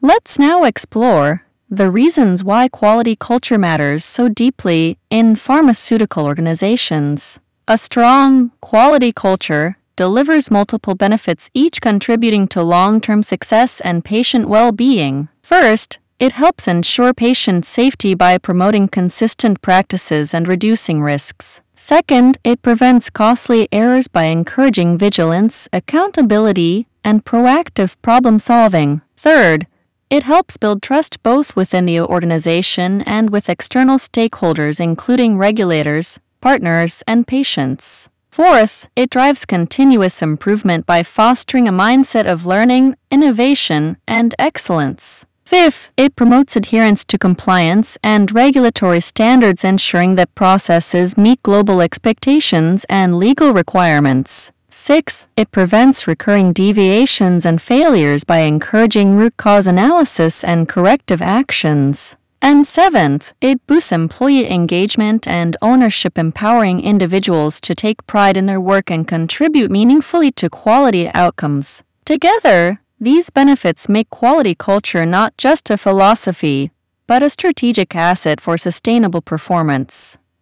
Let's now explore the reasons why quality culture matters so deeply in pharmaceutical organizations. A strong, quality culture delivers multiple benefits, each contributing to long-term success and patient well-being. First, it helps ensure patient safety by promoting consistent practices and reducing risks. Second, it prevents costly errors by encouraging vigilance, accountability, and proactive problem-solving. Third, it helps build trust both within the organization and with external stakeholders, including regulators, partners, and patients. Fourth, it drives continuous improvement by fostering a mindset of learning, innovation, and excellence. Fifth, it promotes adherence to compliance and regulatory standards, ensuring that processes meet global expectations and legal requirements. Sixth, it prevents recurring deviations and failures by encouraging root cause analysis and corrective actions. And seventh, it boosts employee engagement and ownership, empowering individuals to take pride in their work and contribute meaningfully to quality outcomes. Together, these benefits make quality culture not just a philosophy, but a strategic asset for sustainable performance.